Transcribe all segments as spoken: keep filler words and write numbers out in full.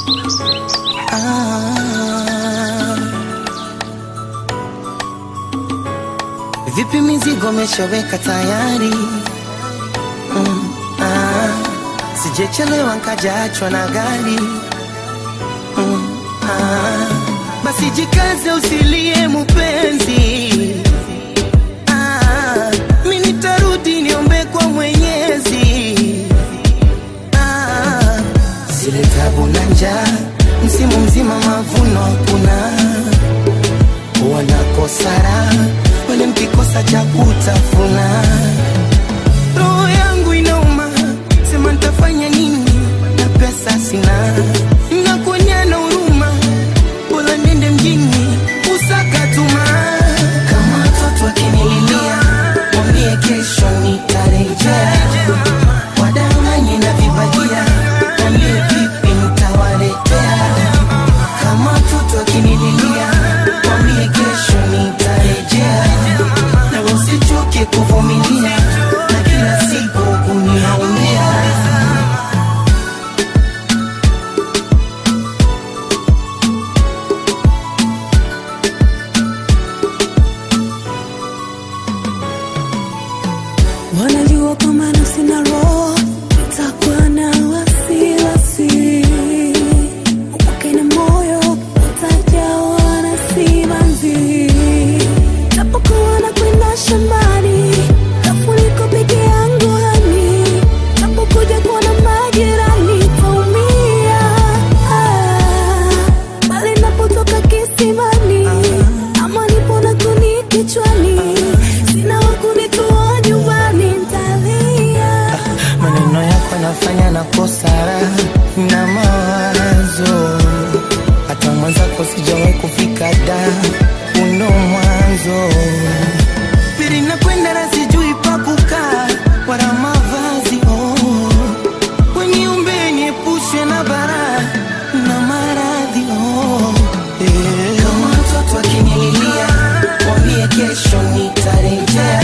Ah. Vipi mizigo meshaweka tayari? Mm. Ah. Sijechelewa nkajaachwa na gari. Mm. Ah. Basi jikaze usilie mpenzi. Ah. Mimi nitarudi niombe kwa Mwenyezi. Ah. Zile tabu na njaa, msimu mzima mavuno hakuna. Wanakosara wale mkikosa cha kutafuna. Roho yangu inauma, sema nitafanya nini na pesa sina. Nakuonyana huruma, bora nende mjini usaka tuma. Kama watoto wakinililia, mwambie kesho nitarejea. Wadanganye na vibagia, mwambie vipi nitawaletea. Kama watoto wakinililia, mwambie kesho nitarejea. Na usichoke kuvumilia, na kila siku kuniaumia. Wanajua kama nafsi na roho itakuwa na wasiwasi. Upake na moyo utajawa na simanzi. Napokuwa na kwenda shambani, kafuniko peke yangu hani. Napokuja kuona majirani taumia. Ah, bali napotoka kisimani, ama nipo na kuni kichwani. Sina wakunitoa nyumbani nitalia. Maneno yako nafanya na kosara na mawazo. Hata mwanzako sijawahi kufika da, uno mwanzo. Pili nakwenda na sijui pa kukaa, wala mavazi oh. Weniumbe niepushe na bara na maradhi oh. Yeah. Kama mtoto akinililia, mwambie kesho nitarejea.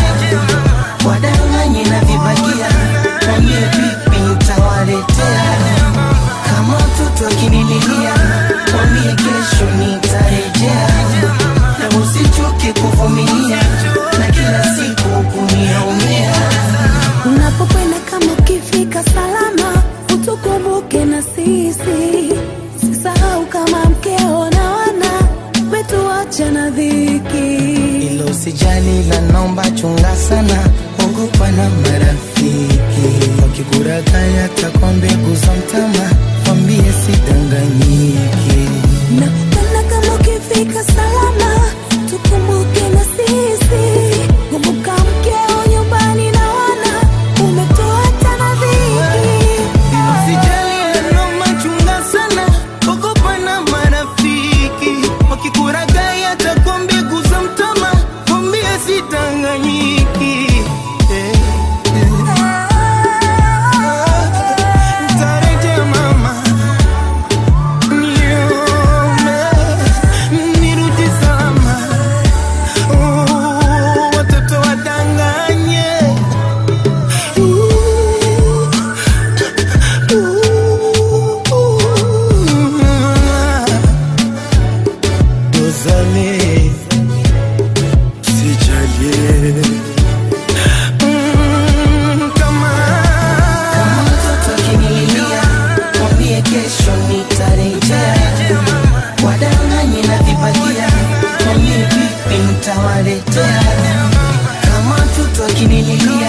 Wadanganye na vibagia, mwambie vipi nitawaletea. Kama mtoto akinililia, mwambie kesho nitarejea. Na usichoke kuvumilia, na kila siku kuniaumia. Unapokwenda kama ukifika salama, utukumbuke na sisi. Sisahau kama mkeo na wana wetu, wacha na dhiki. Ilo usijali la naomba chunga sana, ogopa na marafiki. Wakikurakaya takwa mbegu za mtama, mwambie sidanganyiki. Nakupenda kama ukifika salama, tukumbuke na sisi. Kumbuka mkeo nyumbani na wana, umetoa na dhiki. Ilo usijali la naomba chunga sana, ogopa na marafiki. Wakikurakaya takwa mbegu za mtama, mwambie sidanganyiki. Kama mtoto akinililia,